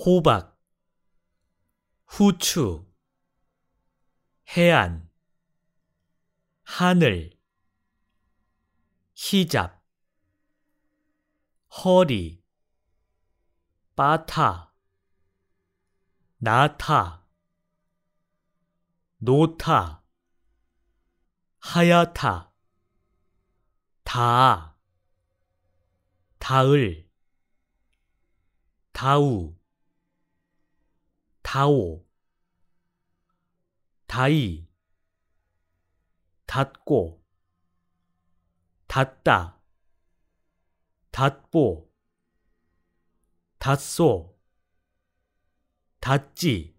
호박, 후추, 해안, 하늘, 히잡, 허리, 빠타, 나타, 노타, 하야타, 다, 다을, 다우, 다오, 다이, 닫고, 닫다, 닫보, 닫소, 닫지,